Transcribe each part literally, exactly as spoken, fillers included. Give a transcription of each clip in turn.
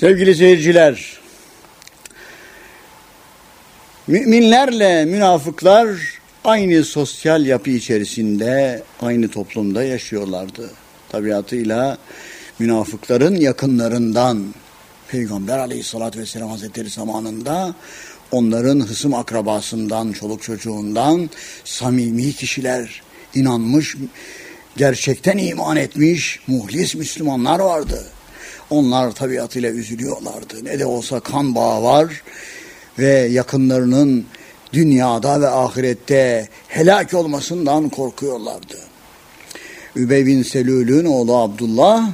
Sevgili seyirciler, müminlerle münafıklar aynı sosyal yapı içerisinde, aynı toplumda yaşıyorlardı. Tabiatıyla münafıkların yakınlarından, Peygamber Aleyhisselatü Vesselam Hazretleri zamanında onların hısım akrabasından, çoluk çocuğundan samimi kişiler, inanmış, gerçekten iman etmiş, muhlis Müslümanlar vardı. Onlar tabiatıyla üzülüyorlardı. Ne de olsa kan bağı var ve yakınlarının dünyada ve ahirette helak olmasından korkuyorlardı. Übey bin Selül'ün oğlu Abdullah,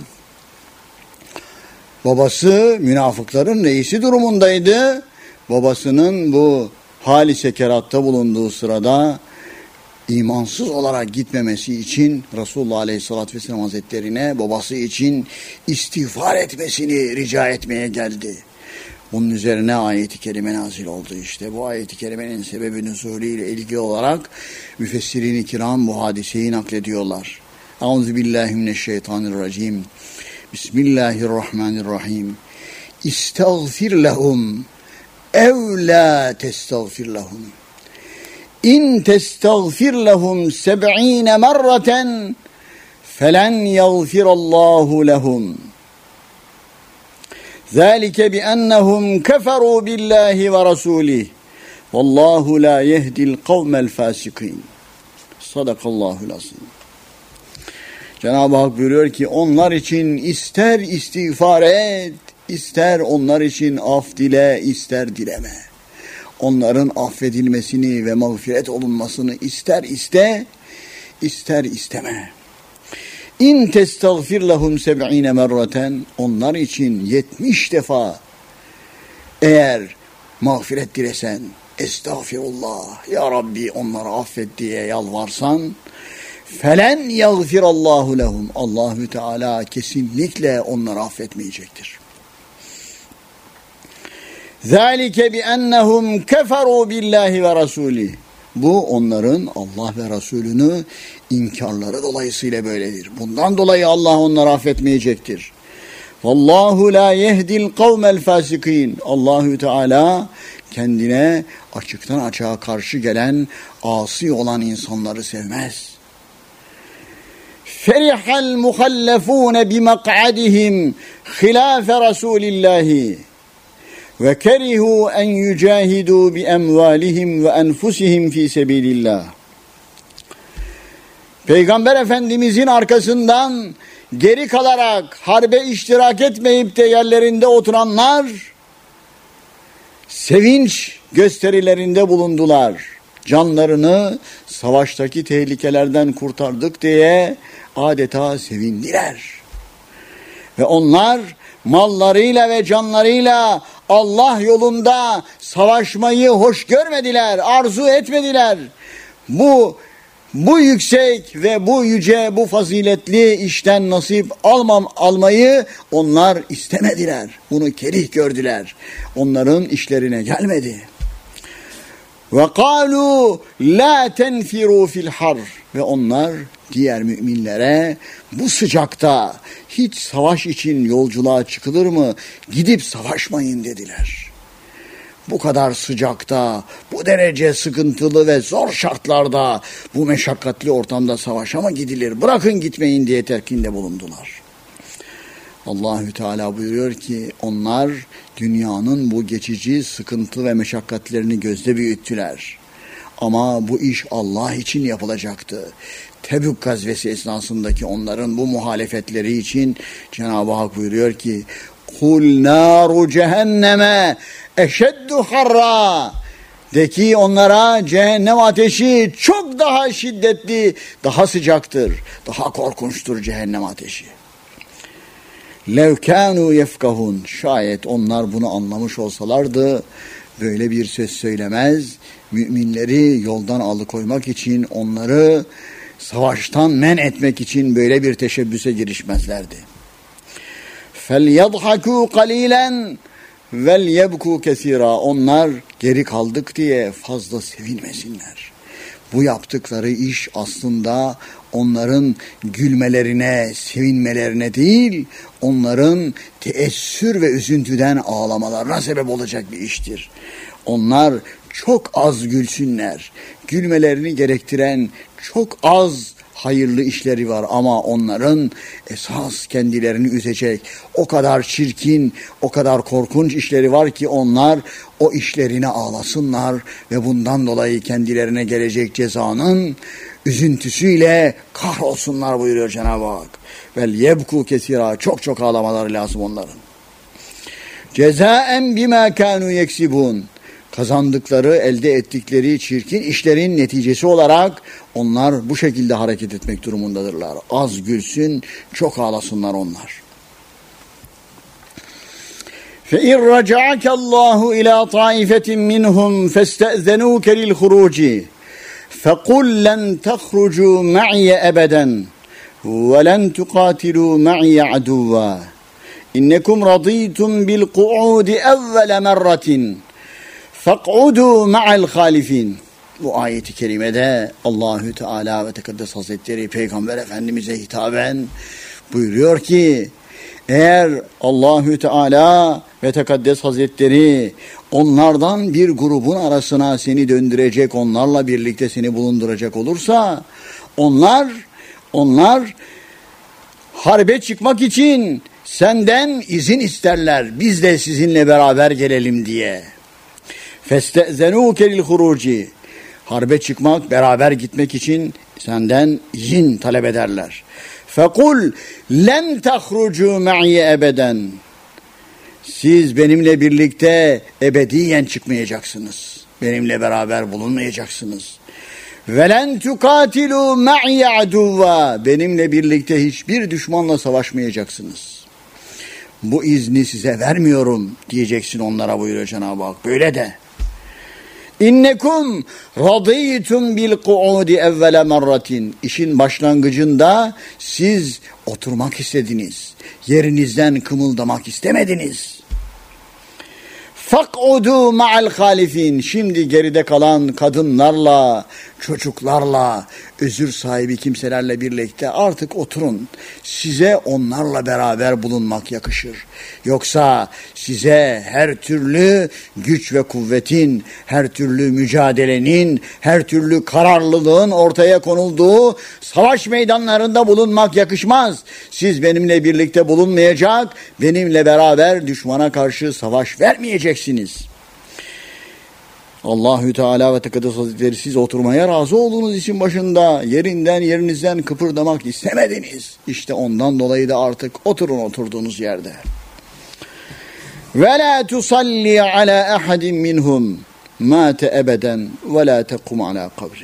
babası münafıkların reisi durumundaydı. Babasının bu hali sekeratta bulunduğu sırada imansız olarak gitmemesi için Resulullah Aleyhisselatü Vesselam Hazretlerine babası için istiğfar etmesini rica etmeye geldi. Bunun üzerine ayet-i kerime nazil oldu işte. Bu ayet-i kerimenin sebebi nüzulüyle ilgili olarak müfessirin-i kiram bu hadiseyi naklediyorlar. Euzubillahimineşşeytanirracim. Bismillahirrahmanirrahim. İstağfir lehum ev la testağfir lehum. İn testağfir lehum seb'ine merraten felen yağfirallahu lehum. Zâlike biennehum keferû billahi ve rasûlih. Vallahu la yehdil kavmel fâsikîn. Sadakallahul azim. Cenab-ı Hak buyuruyor ki onlar için ister istiğfar et, ister onlar için af dile, ister dileme. Onların affedilmesini ve mağfiret olunmasını ister iste, ister isteme. İn testağfir lehum seb'ine merraten, onlar için yetmiş defa eğer mağfiret dilesen, estağfirullah, ya Rabbi onları affet diye yalvarsan, felen yagfirallahu lehum, Allahü Teala kesinlikle onları affetmeyecektir. Zalike biennehum keferu billahi ve rasulih. Bu onların Allah ve Resulünü inkarları dolayısıyla böyledir. Bundan dolayı Allah onları affetmeyecektir. Vallahu la yehdil kavmel fasikin. Allahü Teala kendine açıktan açığa karşı gelen, asi olan insanları sevmez. Ferihal muhallefun bimak'adihim hilafe Resulillahi. Ve kerihu en yücahidu bi emvalihim ve enfusihim fi sebilillah. Peygamber Efendimizin arkasından geri kalarak harbe iştirak etmeyip de yerlerinde oturanlar sevinç gösterilerinde bulundular. Canlarını savaştaki tehlikelerden kurtardık diye adeta sevindiler. Ve onlar mallarıyla ve canlarıyla Allah yolunda savaşmayı hoş görmediler, arzu etmediler. Bu bu yüksek ve bu yüce, bu faziletli işten nasip almam almayı onlar istemediler. Bunu kerih gördüler. Onların işlerine gelmedi. Ve kalu la tenfiru fil har, ve onlar diğer müminlere bu sıcakta hiç savaş için yolculuğa çıkılır mı? Gidip savaşmayın dediler. Bu kadar sıcakta, bu derece sıkıntılı ve zor şartlarda, bu meşakkatli ortamda savaşa mı gidilir? Bırakın gitmeyin diye telkinde bulundular. Allahü Teala buyuruyor ki onlar dünyanın bu geçici sıkıntı ve meşakkatlerini gözde büyüttüler. Ama bu iş Allah için yapılacaktı. Tebük gazvesi esnasındaki onların bu muhalefetleri için Cenab-ı Hak buyuruyor ki kul naru cehenneme eşeddu harra, de ki onlara cehennem ateşi çok daha şiddetli, daha sıcaktır, daha korkunçtur cehennem ateşi. Lev kânû yefkahun, şayet onlar bunu anlamış olsalardı böyle bir söz söylemez, müminleri yoldan alıkoymak için, onları savaştan men etmek için böyle bir teşebbüse girişmezlerdi. فَلْيَضْحَكُوا قَلِيلًا وَلْيَبْكُوا كَثِيرًا. Onlar geri kaldık diye fazla sevinmesinler. Bu yaptıkları iş aslında onların gülmelerine, sevinmelerine değil, onların teessür ve üzüntüden ağlamalarına sebep olacak bir iştir. Onlar çok az gülsünler. Gülmelerini gerektiren çok az hayırlı işleri var ama onların esas kendilerini üzecek o kadar çirkin, o kadar korkunç işleri var ki onlar o işlerine ağlasınlar ve bundan dolayı kendilerine gelecek cezanın üzüntüsüyle kahrolsunlar buyuruyor Cenab-ı Hak. Vel yebku kesira, çok çok ağlamaları lazım onların. Cezaen bima kanu yeksibun, kazandıkları, elde ettikleri çirkin işlerin neticesi olarak onlar bu şekilde hareket etmek durumundadırlar. Az gülsün, çok ağlasınlar onlar. فَاِنْ رَجَعَكَ اللّٰهُ اِلَى طَائِفَةٍ مِّنْهُمْ فَاسْتَأْذَنُوكَ لِلْخُرُوجِ فَقُلْ لَنْ تَخْرُجُوا مَعِيَ أَبَدًا وَلَنْ تُقَاتِلُوا مَعِيَ عَدُوًّا اِنَّكُمْ رَضِيتُمْ بِالْقُعُودِ اَوَّلَ مَرَّةٍ فَقْعُدُوا مَعَ الْخَالِفِينَ. Bu ayeti kerimede Allahü Teala ve Tekaddes Hazretleri Peygamber Efendimiz'e hitaben buyuruyor ki, eğer Allahü Teala ve Tekaddes Hazretleri onlardan bir grubun arasına seni döndürecek, onlarla birlikte seni bulunduracak olursa, onlar onlar harbe çıkmak için senden izin isterler. Biz de sizinle beraber gelelim diye. فَاسْتَأْذَنُوكَ لِلْخُرُوجِ, harbe çıkmak, beraber gitmek için senden izin talep ederler. فَقُلْ لَنْ تَخْرُجُوا مَعِيَ أَبَدًا, siz benimle birlikte ebediyen çıkmayacaksınız. Benimle beraber bulunmayacaksınız. وَلَنْ تُقَاتِلُوا مَعِيَ عَدُوًّا, benimle birlikte hiçbir düşmanla savaşmayacaksınız. Bu izni size vermiyorum diyeceksin onlara buyuruyor Cenab-ı Hak. Böyle de. İnnekum radîtum bil kuudi evvele merratin. İşin başlangıcında siz oturmak istediniz. Yerinizden kımıldamak istemediniz. Fak'udu ma'al halifin. Şimdi geride kalan kadınlarla, çocuklarla, özür sahibi kimselerle birlikte artık oturun. Size onlarla beraber bulunmak yakışır. Yoksa size her türlü güç ve kuvvetin, her türlü mücadelenin, her türlü kararlılığın ortaya konulduğu savaş meydanlarında bulunmak yakışmaz. Siz benimle birlikte bulunmayacak, benimle beraber düşmana karşı savaş vermeyeceksiniz. Allahü Teala ve Tekaddes Hazretleri siz oturmaya razı olduğunuz için başında yerinden yerinizden kıpırdamak istemediniz. İşte ondan dolayı da artık oturun oturduğunuz yerde. Ve la tusalli ala ahadin minhum mate ebeden ve la tekum ala kabri.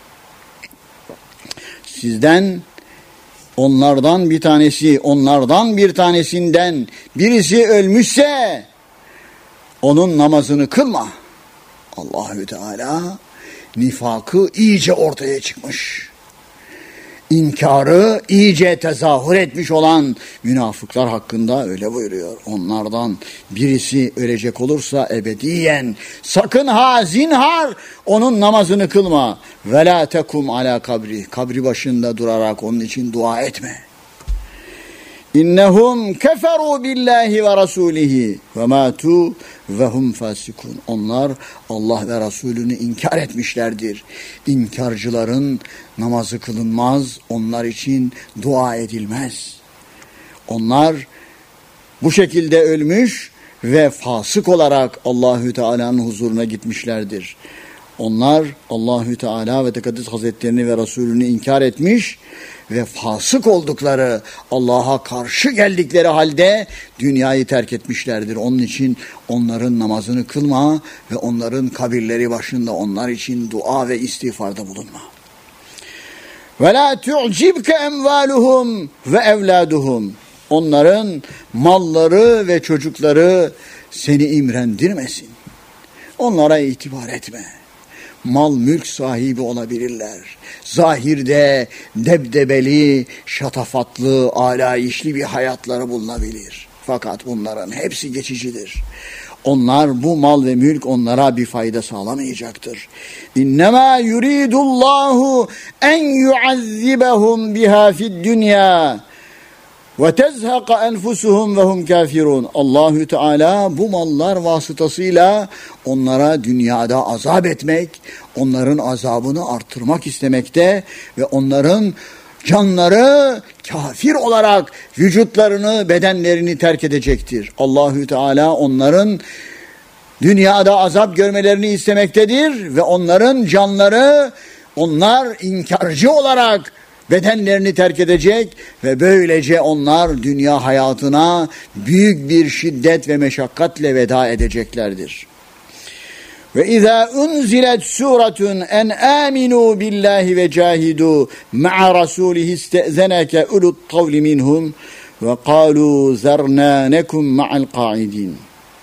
Sizden onlardan bir tanesi, onlardan bir tanesinden birisi ölmüşse onun namazını kılma. Allahü Teala nifakı iyice ortaya çıkmış. İnkarı iyice tezahür etmiş olan münafıklar hakkında öyle buyuruyor. Onlardan birisi ölecek olursa ebediyen sakın ha zinhar onun namazını kılma. Ve la tekum ala kabri. Kabri başında durarak onun için dua etme. İnnehum keferu billahi ve rasulihi ve matu ve hum fasikun. Onlar Allah ve Resulünü inkar etmişlerdir. İnkarcıların namazı kılınmaz, onlar için dua edilmez. Onlar bu şekilde ölmüş ve fasık olarak Allahü Teala'nın huzuruna gitmişlerdir. Onlar Allahü Teala ve Tekaddes Hazretlerini ve Resulünü inkar etmiş ve fasık oldukları, Allah'a karşı geldikleri halde dünyayı terk etmişlerdir. Onun için onların namazını kılma ve onların kabirleri başında onlar için dua ve istiğfarda bulunma. Ve la tu'cibke emvaluhum ve evladuhum. Onların malları ve çocukları seni imrendirmesin. Onlara itibar etme. Mal mülk sahibi olabilirler. Zahirde debdebeli, şatafatlı, alayişli bir hayatları bulunabilir. Fakat bunların hepsi geçicidir. onlar bu mal ve mülk onlara bir fayda sağlamayacaktır. İnnemâ yuridullahu en yuazzibahum biha fid dünya ve tezhaka enfusuhum ve hum kafirun. Allahü Teala bu mallar vasıtasıyla onlara dünyada azap etmek, onların azabını artırmak istemekte ve onların canları kafir olarak vücutlarını, bedenlerini terk edecektir. Allahü Teala onların dünyada azap görmelerini istemektedir ve onların canları, onlar inkarcı olarak bedenlerini terk edecek ve böylece onlar dünya hayatına büyük bir şiddet ve meşakkatle veda edeceklerdir. Ve izâ unzilet suratun en âminû billahi ve cahidu ma'a rasûlihi iste'zeneke ulut tavli minhum ve kâlû zernânekum ma'al qâidin.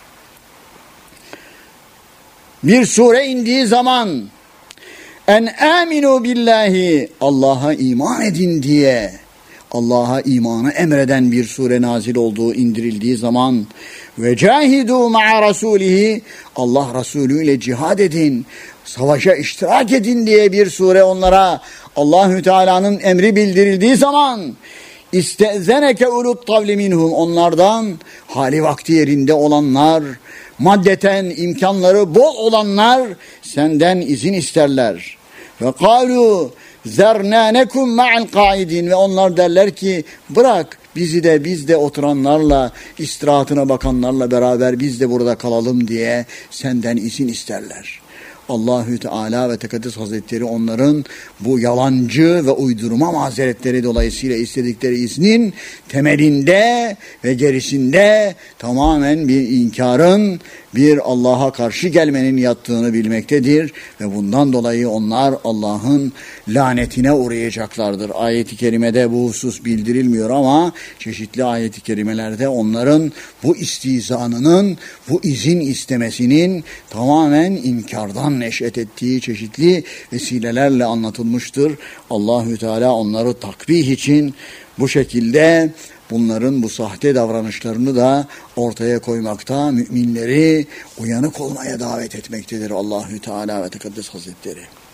Bir sure indiği zaman en aminu billahi, Allah'a iman edin diye, Allah'a imanı emreden bir sure nazil olduğu, indirildiği zaman ve cahidu ma'a rasulihi, Allah Resulü ile cihad edin, savaşa iştirak edin diye bir sure onlara Allahü Teala'nın emri bildirildiği zaman istezeneke ulut tavli minhum, onlardan hali vakti yerinde olanlar, maddeten imkanları bol olanlar senden izin isterler. Ve kâlû zernânekum ma'al qâidin, ve onlar derler ki bırak bizi de biz de oturanlarla, istirahatına bakanlarla beraber biz de burada kalalım diye senden izin isterler. Allahü Teala ve Tekaddes Hazretleri onların bu yalancı ve uydurma mazeretleri dolayısıyla istedikleri iznin temelinde ve gerisinde tamamen bir inkarın, bir Allah'a karşı gelmenin yattığını bilmektedir ve bundan dolayı onlar Allah'ın lanetine uğrayacaklardır. Ayet-i kerimede bu husus bildirilmiyor ama çeşitli ayet-i kerimelerde onların bu istihzanının, bu izin istemesinin tamamen inkardan neş'et ettiği çeşitli vesilelerle anlatılmıştır. Allahü Teala onları takbih için bu şekilde bunların bu sahte davranışlarını da ortaya koymakta, müminleri uyanık olmaya davet etmektedir Allahü Teala ve Tekaddes Hazretleri.